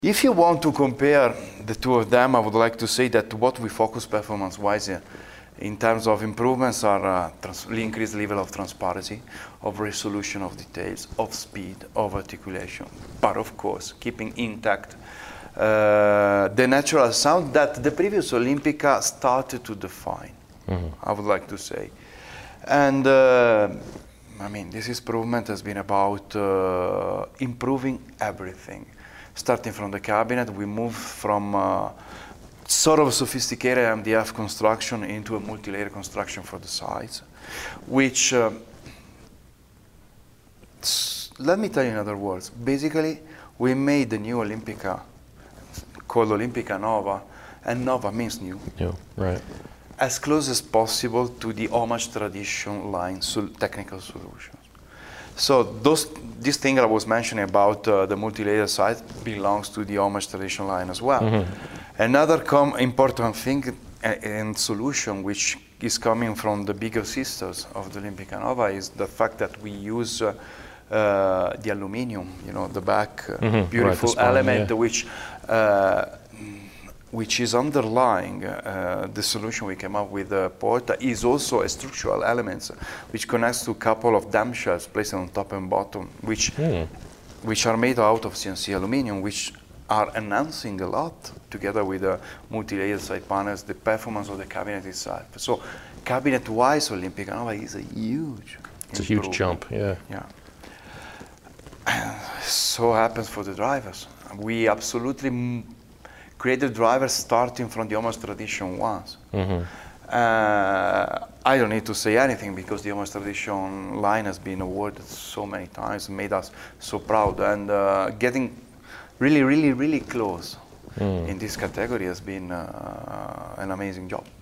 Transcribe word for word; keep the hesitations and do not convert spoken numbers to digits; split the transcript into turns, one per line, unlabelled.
If you want to compare the two of them, I would like to say that what we focus performance-wise uh, in terms of improvements are uh, increased level of transparency, of resolution of details, of speed, of articulation, but of course keeping intact uh, the natural sound that the previous Olympica started to define, mm-hmm. I would like to say. And uh, I mean, this improvement has been about uh, improving everything. Starting from the cabinet, we moved from uh, sort of sophisticated M D F construction into a multi-layer construction for the sides, which, uh, let me tell you in other words, basically we made the new Olympica, called Olympica Nova, and Nova means new.
New, right.
As close as possible to the homage tradition line sol technical solutions. So those, this thing I was mentioning about uh, the multi-layer side belongs to the homage tradition line as well. Mm-hmm. Another com important thing and solution which is coming from the bigger sisters of the Olympica Nova is the fact that we use uh, uh, the aluminium, you know, the back uh, mm-hmm. beautiful right, spine, element yeah. which uh, which is underlying uh, the solution we came up with uh, Porta is also a structural element which connects to a couple of dam shells placed on top and bottom, which mm. which are made out of C N C aluminum, which are enhancing a lot together with the multi-layer side panels, the performance of the cabinet itself. So cabinet-wise, Olympica Nova is a huge
It's a huge jump, yeah.
Yeah. So happens for the drivers. We absolutely m created drivers starting from the homage tradition ones. Mm-hmm. uh, I don't need to say anything because the homage tradition line has been awarded so many times, made us so proud, and uh, getting really, really, really close mm. in this category has been uh, an amazing job.